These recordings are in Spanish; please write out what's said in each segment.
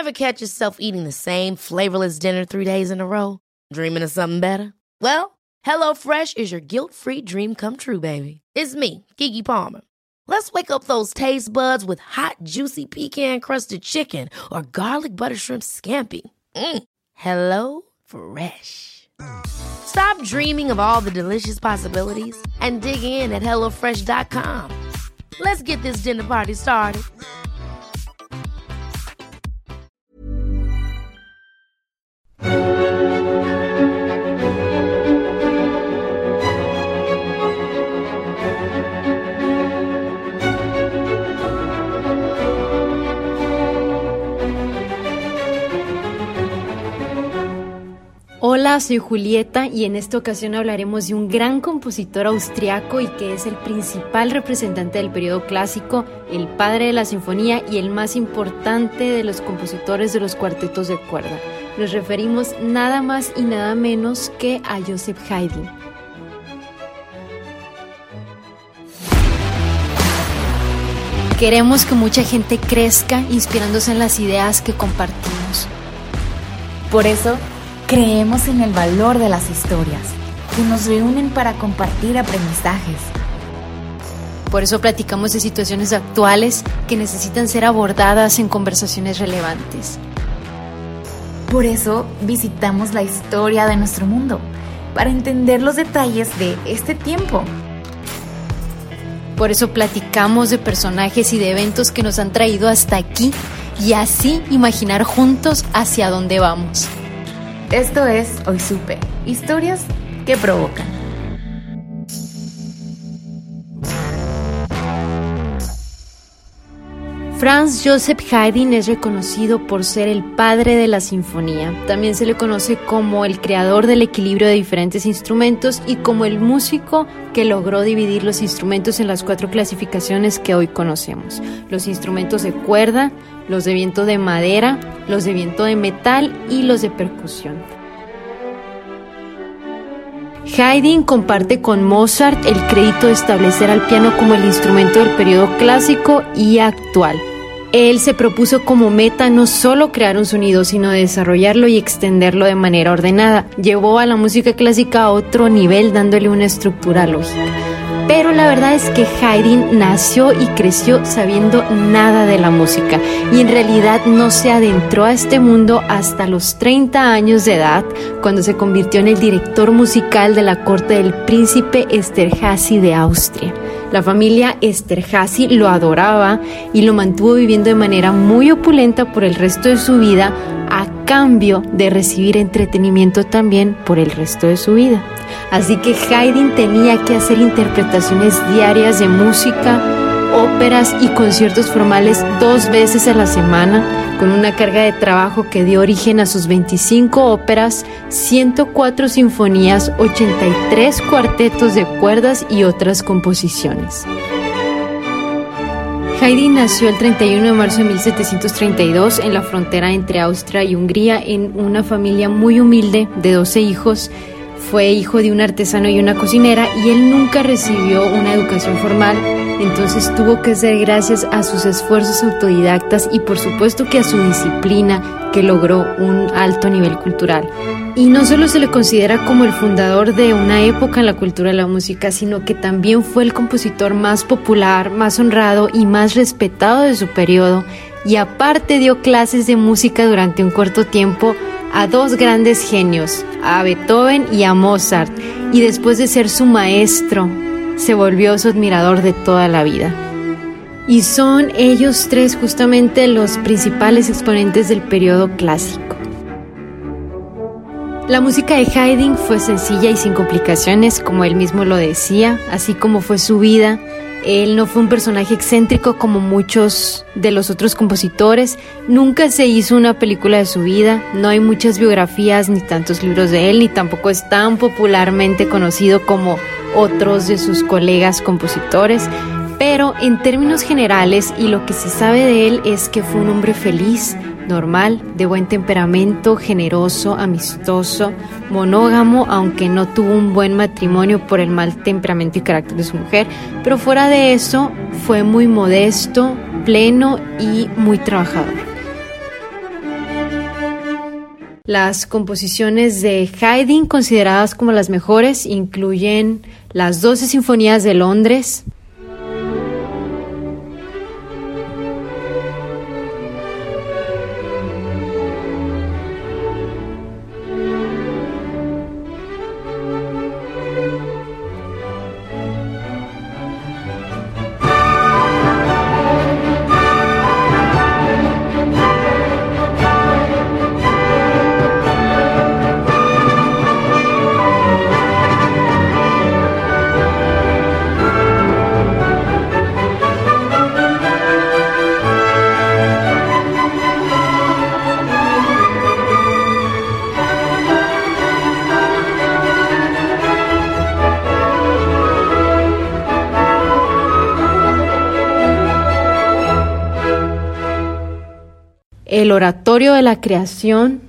Ever catch yourself eating the same flavorless dinner 3 days in a row? Dreaming of something better? Well, HelloFresh is your guilt-free dream come true, baby. It's me, Keke Palmer. Let's wake up those taste buds with hot, juicy pecan-crusted chicken or garlic butter shrimp scampi. Hello Fresh. Stop dreaming of all the delicious possibilities and dig in at HelloFresh.com. Let's get this dinner party started. Hola, soy Julieta y en esta ocasión hablaremos de un gran compositor austriaco y que es el principal representante del periodo clásico, el padre de la sinfonía y el más importante de los compositores de los cuartetos de cuerda. Nos referimos nada más y nada menos que a Joseph Haydn. Queremos que mucha gente crezca inspirándose en las ideas que compartimos. Por eso, creemos en el valor de las historias, que nos reúnen para compartir aprendizajes. Por eso platicamos de situaciones actuales que necesitan ser abordadas en conversaciones relevantes. Por eso visitamos la historia de nuestro mundo, para entender los detalles de este tiempo. Por eso platicamos de personajes y de eventos que nos han traído hasta aquí y así imaginar juntos hacia dónde vamos. Esto es Hoy Supe, historias que provocan. Franz Joseph Haydn es reconocido por ser el padre de la sinfonía. También se le conoce como el creador del equilibrio de diferentes instrumentos y como el músico que logró dividir los instrumentos en las 4 clasificaciones que hoy conocemos: los instrumentos de cuerda, los de viento de madera, los de viento de metal y los de percusión. Haydn comparte con Mozart el crédito de establecer al piano como el instrumento del periodo clásico y actual. Él se propuso como meta no solo crear un sonido, sino desarrollarlo y extenderlo de manera ordenada. Llevó a la música clásica a otro nivel, dándole una estructura lógica. Pero la verdad es que Haydn nació y creció sabiendo nada de la música y en realidad no se adentró a este mundo hasta los 30 años de edad, cuando se convirtió en el director musical de la corte del príncipe Esterházy de Austria. La familia Esterházy lo adoraba y lo mantuvo viviendo de manera muy opulenta por el resto de su vida, a cambio de recibir entretenimiento también por el resto de su vida. Así que Haydn tenía que hacer interpretaciones diarias de música, óperas y conciertos formales 2 veces a la semana, con una carga de trabajo que dio origen a sus 25 óperas, 104 sinfonías, 83 cuartetos de cuerdas y otras composiciones. Haydn nació el 31 de marzo de 1732 en la frontera entre Austria y Hungría en una familia muy humilde de 12 hijos. Fue hijo de un artesano y una cocinera y él nunca recibió una educación formal, entonces tuvo que ser gracias a sus esfuerzos autodidactas y por supuesto que a su disciplina que logró un alto nivel cultural. Y no solo se le considera como el fundador de una época en la cultura de la música, sino que también fue el compositor más popular, más honrado y más respetado de su periodo, y aparte dio clases de música durante un corto tiempo a 2 grandes genios, a Beethoven y a Mozart, y después de ser su maestro, se volvió su admirador de toda la vida. Y son ellos 3 justamente los principales exponentes del periodo clásico. La música de Haydn fue sencilla y sin complicaciones, como él mismo lo decía, así como fue su vida. Él no fue un personaje excéntrico como muchos de los otros compositores. Nunca se hizo una película de su vida. No hay muchas biografías ni tantos libros de él, ni tampoco es tan popularmente conocido como otros de sus colegas compositores. Pero en términos generales, y lo que se sabe de él es que fue un hombre feliz, normal, de buen temperamento, generoso, amistoso, monógamo, aunque no tuvo un buen matrimonio por el mal temperamento y carácter de su mujer, pero fuera de eso fue muy modesto, pleno y muy trabajador. Las composiciones de Haydn, consideradas como las mejores, incluyen las 12 Sinfonías de Londres, el Oratorio de la Creación,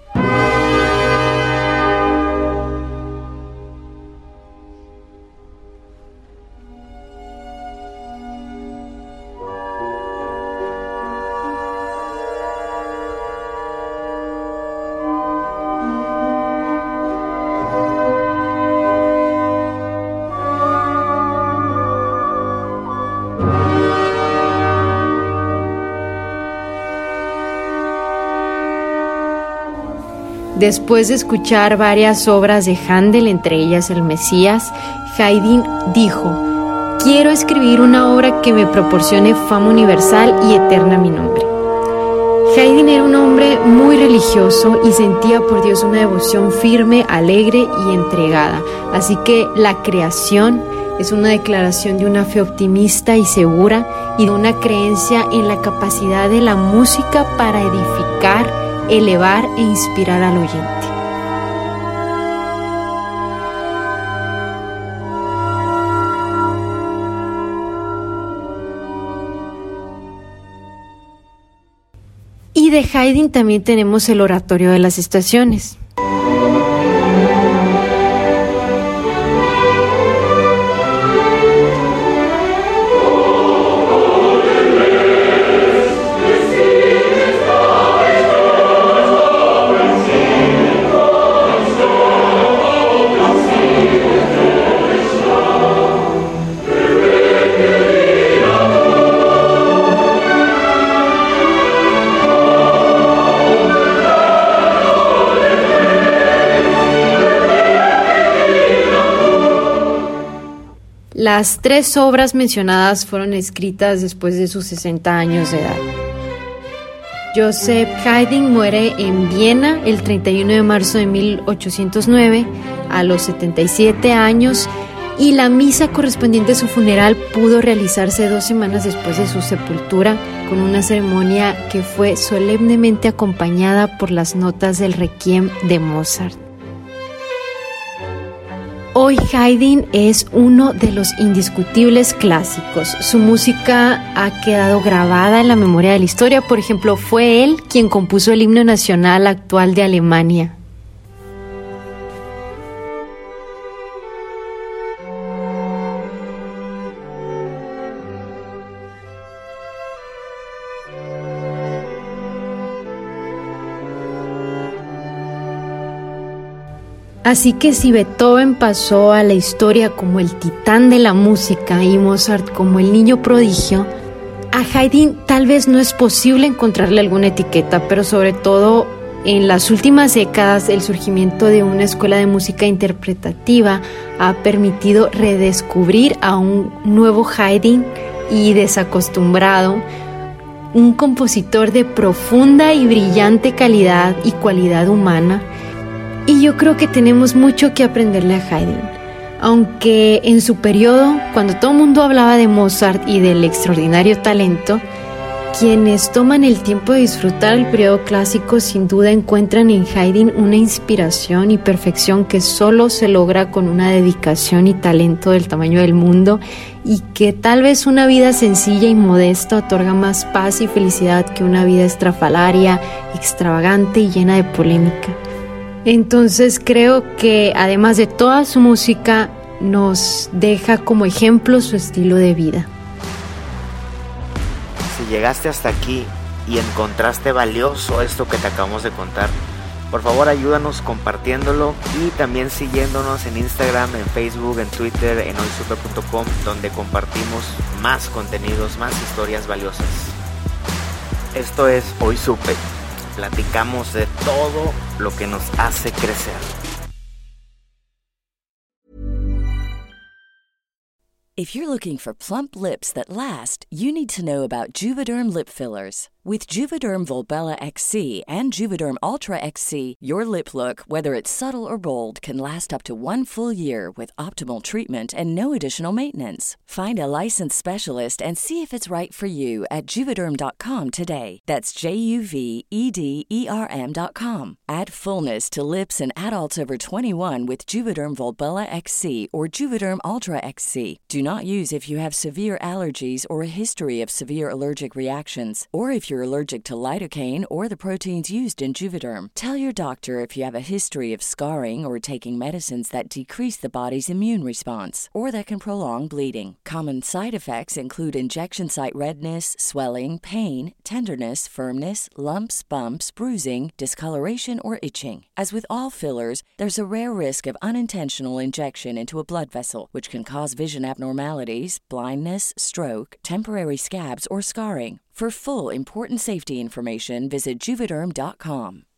Después de escuchar varias obras de Händel, entre ellas El Mesías, Haydn dijo: quiero escribir una obra que me proporcione fama universal y eterna mi nombre. Haydn era un hombre muy religioso y sentía por Dios una devoción firme, alegre y entregada. Así que la creación es una declaración de una fe optimista y segura y de una creencia en la capacidad de la música para edificar, elevar e inspirar al oyente. Y de Haydn también tenemos el Oratorio de las Estaciones. Las 3 obras mencionadas fueron escritas después de sus 60 años de edad. Joseph Haydn muere en Viena el 31 de marzo de 1809 a los 77 años y la misa correspondiente a su funeral pudo realizarse 2 semanas después de su sepultura con una ceremonia que fue solemnemente acompañada por las notas del Requiem de Mozart. Hoy Haydn es uno de los indiscutibles clásicos. Su música ha quedado grabada en la memoria de la historia. Por ejemplo, fue él quien compuso el himno nacional actual de Alemania. Así que si Beethoven pasó a la historia como el titán de la música y Mozart como el niño prodigio, a Haydn tal vez no es posible encontrarle alguna etiqueta, pero sobre todo en las últimas décadas el surgimiento de una escuela de música interpretativa ha permitido redescubrir a un nuevo Haydn y desacostumbrado, un compositor de profunda y brillante calidad y cualidad humana. Y yo creo que tenemos mucho que aprenderle a Haydn, aunque en su periodo, cuando todo el mundo hablaba de Mozart y del extraordinario talento, quienes toman el tiempo de disfrutar el periodo clásico sin duda encuentran en Haydn una inspiración y perfección que solo se logra con una dedicación y talento del tamaño del mundo y que tal vez una vida sencilla y modesta otorga más paz y felicidad que una vida estrafalaria, extravagante y llena de polémica. Entonces creo que además de toda su música nos deja como ejemplo su estilo de vida. Si llegaste hasta aquí y encontraste valioso esto que te acabamos de contar, Por favor, ayúdanos compartiéndolo y también siguiéndonos en Instagram, en Facebook, en Twitter, en hoysupe.com, donde compartimos más contenidos, más historias valiosas. Esto es Hoy Supe. Platicamos de todo lo que nos hace crecer. If you're looking for plump lips that last, you need to know about Juvederm lip fillers. With Juvederm Volbella XC and Juvederm Ultra XC, your lip look, whether it's subtle or bold, can last up to 1 full year with optimal treatment and no additional maintenance. Find a licensed specialist and see if it's right for you at Juvederm.com today. That's JUVEDERM.com. Add fullness to lips in adults over 21 with Juvederm Volbella XC or Juvederm Ultra XC. Do not use if you have severe allergies or a history of severe allergic reactions, or if you're allergic to lidocaine or the proteins used in Juvederm. Tell your doctor if you have a history of scarring or taking medicines that decrease the body's immune response or that can prolong bleeding. Common side effects include injection site redness, swelling, pain, tenderness, firmness, lumps, bumps, bruising, discoloration, or itching. As with all fillers, there's a rare risk of unintentional injection into a blood vessel, which can cause vision abnormalities, blindness, stroke, temporary scabs, or scarring. For full, important safety information, visit Juvederm.com.